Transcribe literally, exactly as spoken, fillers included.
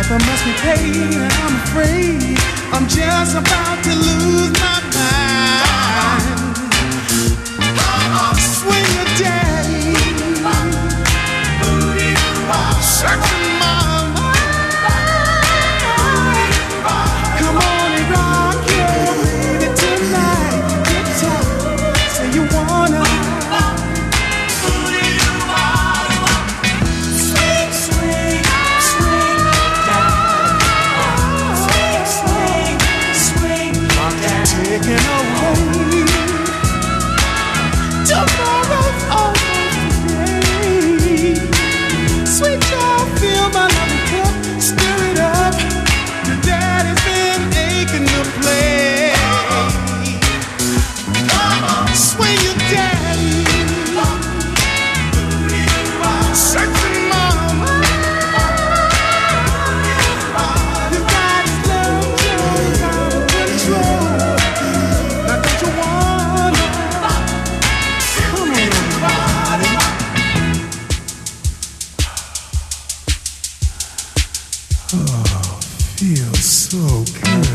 Something must be paid, and I'm afraid I'm just about to lose my mind. Swing your daddy, searching my mind. Come on and rock your baby tonight. Get tight, say you wanna. Swing, swing, swing down. Swing, swing, swing down. Taking away tomorrow's almost today. Sweet child, feel my loving cup, stir it up. Your daddy's been aching to play. Swing your daddy, searching mama. You got his love, you're out of control. Now don't you wanna? Come on, everybody. Oh, feels so good.